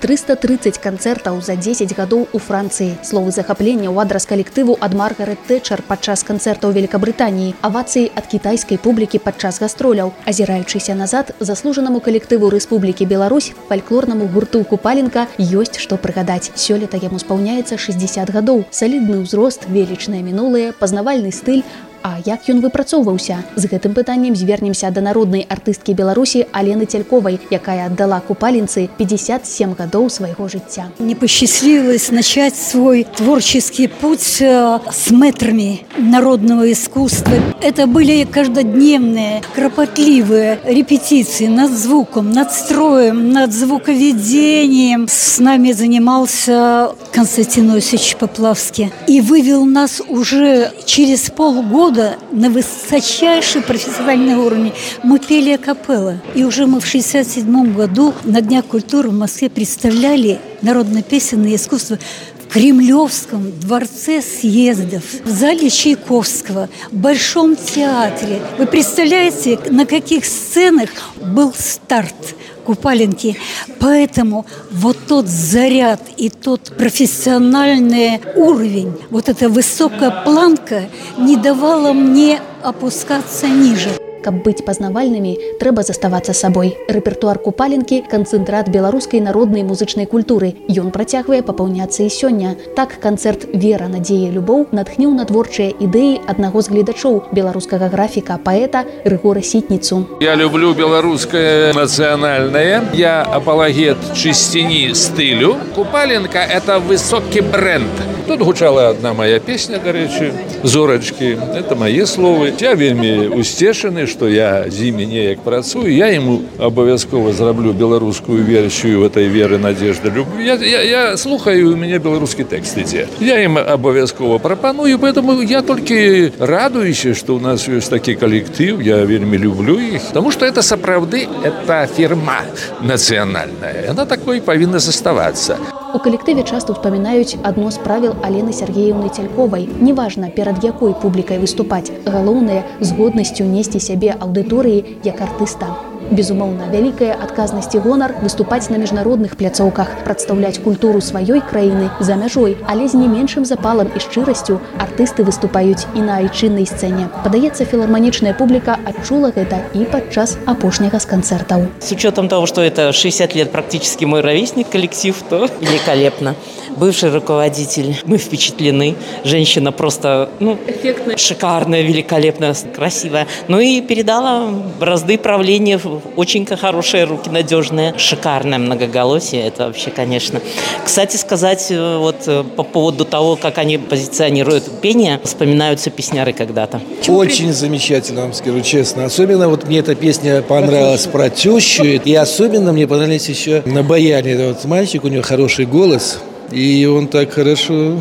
330 канцэртаў за 10 гадоў у Францыі. Словы захаплення ў адрас калектыву ад Маргарет Тэтчер падчас канцэртаў Великабрытаніі, авацыі ад кітайскай публікі падчас гастроляў. Азіраючыся назад, заслужанаму калектыву Рэспублікі Беларусь, фальклорнаму гурту «Купаленка» ёсць што прыгадаць. Сёлета яму спаўняецца 60 гадоў. Салідны ўзрост, велічнае мінулае, пазнавальны стыль. А як ён выпрацоўваўся? З гэтым пытаннем звернемся да народнай артысткі Беларусі Алены Тельковай, якая аддала Купаленцы 57 гадоў свайго жыцця. Мне посчастливилось начать свой творческий путь с мэтрами народного искусства. Это были каждодневные, кропотливые репетиции над звуком, над строем, над звуковедением. С нами занимался Константин Осипович Поплавский и вывел нас уже через полгода на высочайший профессиональный уровень. Мы пели акапелла. И уже мы в 1967 году на Днях культуры в Москве представляли народно-песенное искусство в Кремлевском дворце съездов, в зале Чайковского, в Большом театре. Вы представляете, на каких сценах был старт Купаленки. Поэтому вот тот заряд и тот профессиональный уровень, вот эта высокая планка не давала мне опускаться ниже. Каб быць пазнавальнымі, трэба заставацца сабой. Рэпертуар Купаленкі – канцэнтрат беларускай народнай музычнай культуры. Ён працягвае папаўняцца і сёння. Так, канцэрт «Вера, надзея, любоў» натхніў на творчыя ідэі аднаго з гледачоў, беларускага графіка, паэта Рыгора Сітніцу. Я люблю беларускае нацыянальнае. Я апалагет чысціні стылю. Купаленка – это высокі бренд. Тут гучала одна моя песня, дарэчы, «Зорачкі». Это мои словы. Я вельмі усцешаны, что я з імі неяк працую. Я ему обовязково зраблю беларускую версию этой веры, надежды, любви. Я слухаю, у меня белорусский текст ідзе. Я им обовязково пропоную, поэтому я только радуюсь, что у нас есть такой коллектив. Я вельмі люблю их, потому что это сапраўды, это фирма национальная. Она такой повинна заставаться. У калектыве часто успамінаюць адно з правіл Алены Сергеевны Тельковай. Неважна, перад якой публікай выступаць. Галоўнае – з годнасцю несці сябе аўдыторыі як артыста. Безумоўна, вялікая адказнасць і гонар выступаць на міжнародных пляцоўках, прадстаўляць культуру сваёй краіны за мяжой, але з не меншым запалам і шчырасцю артысты выступаюць і на айчыннай сцэне. Падаецца, філарманічная публіка адчула гэта і падчас апошняга з канцэртаў. С учетом того, что это 60 лет практически мой ровесник коллектив, то великолепно. Бывший руководитель, мы впечатлены. Женщина просто, эффектная, шикарная, великолепная, красивая. Ну и передала бразды правления в очень хорошие руки, надежные. Шикарное многоголосие, это вообще, конечно. Кстати сказать, вот по поводу того, как они позиционируют пение, вспоминаются песняры когда-то. Очень замечательно, вам скажу честно. Особенно вот мне эта песня понравилась про тещу. И особенно мне понравились еще на баяне. Это вот мальчик, у него хороший голос. И он так хорошо...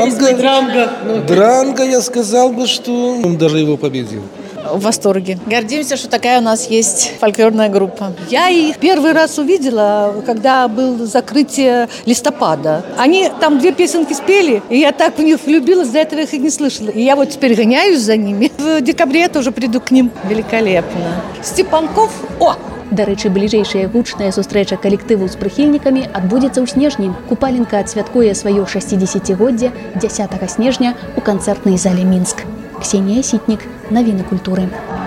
Дранго, я сказал бы, что он даже его победил. В восторге. Гордимся, что такая у нас есть фольклорная группа. Я их первый раз увидела, когда было закрытие листопада. Они там 2 песенки спели, и я так в них влюбилась, до этого их и не слышала. И я вот теперь гоняюсь за ними. В декабре я тоже приду к ним. Великолепно. Степанков... Дарэчы, бліжэйшая гучная сустрэча калектыву з прыхільнікамі адбудзецца ў снежні. Купаленка адсвяткуе сваё 60-годдзе 10 снежня ў канцэртнай зале Мінск. Ксенія Сітнік, навіны культуры.